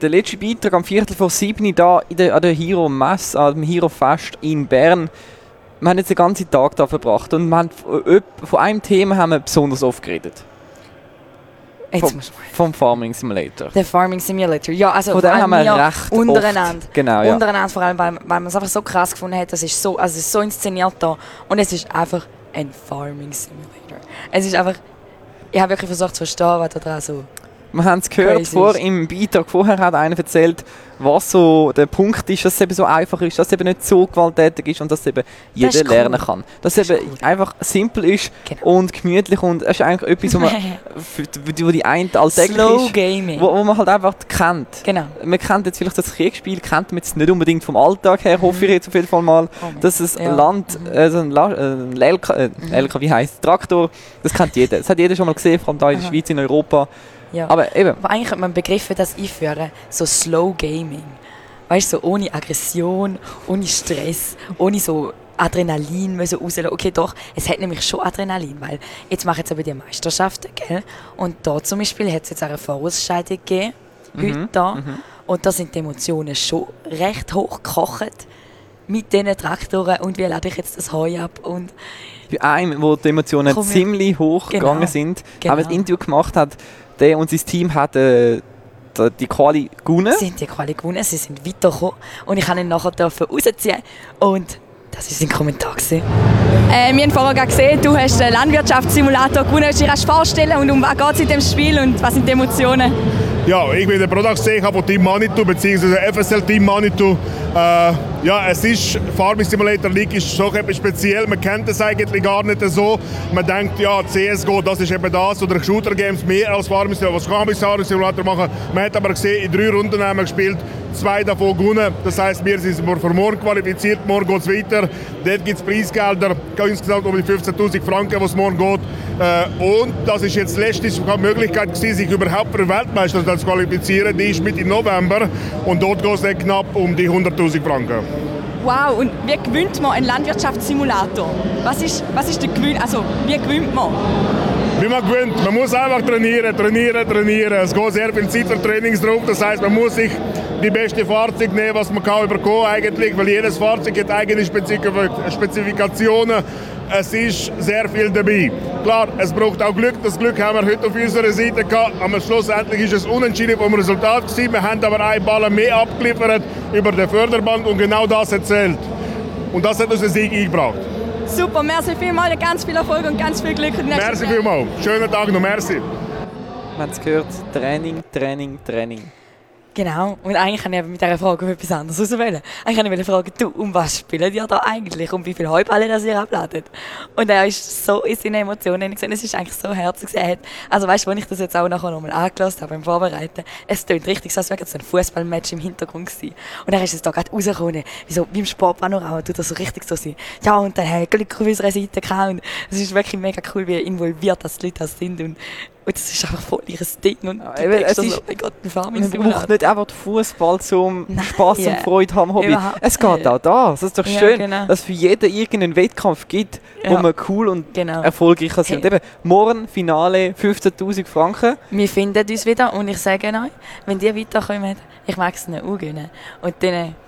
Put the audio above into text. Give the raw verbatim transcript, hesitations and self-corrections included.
der letzte Beitrag am Viertel vor sieben da in der, an der Hero Messe, an dem Hero Fest in Bern. Wir haben jetzt den ganzen Tag da verbracht und wir haben von einem Thema haben wir besonders oft geredet. Vom, vom Farming Simulator. Der Farming Simulator, ja, also von dem haben wir recht untereinander. Oft. Genau, ja. Untereinander, vor allem, weil, weil man es einfach so krass gefunden hat, das ist so, also es ist so inszeniert da und es ist einfach ein Farming Simulator. Es ist einfach, ich habe wirklich versucht zu verstehen, was da dran so... Wir haben es gehört, vor, im Beitrag vorher hat einer erzählt, was so der Punkt ist, dass es eben so einfach ist, dass es eben nicht so gewalttätig ist und dass es eben jeder cool. lernen kann. Dass es eben cool. einfach simpel ist genau. und gemütlich und es ist eigentlich etwas, wo man, wo die einen alltäglich Slow ist, Gaming. Wo, wo man halt einfach kennt. Genau. Man kennt jetzt vielleicht das Kriegsspiel, kennt man jetzt nicht unbedingt vom Alltag her, hoffe ich jetzt auf jeden Fall mal, oh dass es ja. Land, also ein, La äh, ein L K, äh, mhm. L K, wie heisst Traktor, das kennt jeder. Das hat jeder schon mal gesehen, vor allem da in der Schweiz, in Europa. Ja. Aber eben. Aber eigentlich könnte man Begriff für das einführen, so Slow Gaming. Weißt du, so ohne Aggression, ohne Stress, ohne so Adrenalin müssen rauslassen. Okay, doch, es hat nämlich schon Adrenalin, weil jetzt machen jetzt aber die Meisterschaften, gell? Und da zum Beispiel hat es jetzt eine Vorausscheidung gegeben, mhm. heute da. Mhm. Und da sind die Emotionen schon recht hoch gekocht mit diesen Traktoren und wie lade ich jetzt das Heu ab und... Bei einem, wo die Emotionen ziemlich hoch genau. gegangen sind, genau. haben wir ein Interview gemacht, hat der und sein Team hat äh, die Quali gewonnen. Sie haben die Quali gewonnen, sie sind weitergekommen und ich durfte ihn nachher rausziehen und das war sein Kommentar. Äh, wir haben vorher gesehen, du hast den Landwirtschaftssimulator gewonnen. Willst du dir erst vorstellen und um was geht es in dem Spiel und was sind die Emotionen? Ja, ich bin der Product C E O von Team Manitou bzw. F S L Team Manitou. Äh, ja, es ist, Farming Simulator League ist so etwas speziell. Man kennt es eigentlich gar nicht so. Man denkt, ja, C S G O, das ist eben das, oder Shooter Games mehr als Farming Simulator. Was kann man Farming Simulator machen? Man hat aber gesehen, in drei Runden haben wir gespielt, zwei davon gewonnen. Das heisst, wir sind für morgen qualifiziert, morgen geht es weiter. Dort gibt es Preisgelder, insgesamt um die fünfzehntausend Franken, was morgen geht. Äh, und das ist jetzt die letzte Möglichkeit gewesen, sich überhaupt für Weltmeister zu qualifizieren. Die ist Mitte November und dort geht es dann knapp um die hunderttausend Franken. Wow, und wie gewinnt man einen Landwirtschaftssimulator? Was ist, was ist der Gewinn? Also, wie gewinnt man? Wie man gewinnt? Man muss einfach trainieren, trainieren, trainieren. Es geht sehr viel Zeit für Trainings drauf. Das heisst, man muss sich die beste Fahrzeug nehmen, was man kann überkommen eigentlich, weil jedes Fahrzeug hat eigene Spezifikationen. Es ist sehr viel dabei. Klar, es braucht auch Glück. Das Glück haben wir heute auf unserer Seite gehabt. Aber schlussendlich ist es unentschieden vom Resultat gewesen. Wir haben aber einen Ball mehr abgeliefert über den Förderbank und genau das hat zählt. Und das hat uns den Sieg eingebracht. Super, merci vielmals, ganz viel Erfolg und ganz viel Glück. Merci vielmals. Schönen Tag noch, merci. Man hat es gehört, Training, Training, Training. Genau, und eigentlich wollte ich mit dieser Frage auf etwas anderes auswählen. Eigentlich wollte ich fragen, du, um was spielt ihr da eigentlich? Um wie viele Heuballen das ihr abladet? Und er ist so in seinen Emotionen gesehen. Es ist eigentlich so herzig. Also weißt du, als ich das jetzt auch nachher nochmal angelassen habe beim Vorbereiten, es tönt richtig so, als wäre jetzt ein Fußballmatch im Hintergrund gewesen. Und dann ist es da gerade rausgekommen, wie, so, wie im Sportpanorama, tut das so richtig so sein. Ja, und dann hat Glück auf unserer Seite gehabt. Und es ist wirklich mega cool, wie involviert das die Leute das sind. Und Und das ist einfach voll ihr Ding. Und ja, du denkst, so, oh mein Gott, ein Farming man braucht nicht einfach Fußball zum Spass yeah. und Freude haben Hobby. Überhaupt. Es geht auch das. Es ist doch schön, ja, genau. dass es für jeden irgendeinen Wettkampf gibt, ja. wo man cool und genau. erfolgreich kann sein. Hey. Und eben, morgen Finale fünfzehntausend Franken. Wir finden uns wieder und ich sage euch, wenn die weiterkommen, ich mag es nicht angehen. Und dann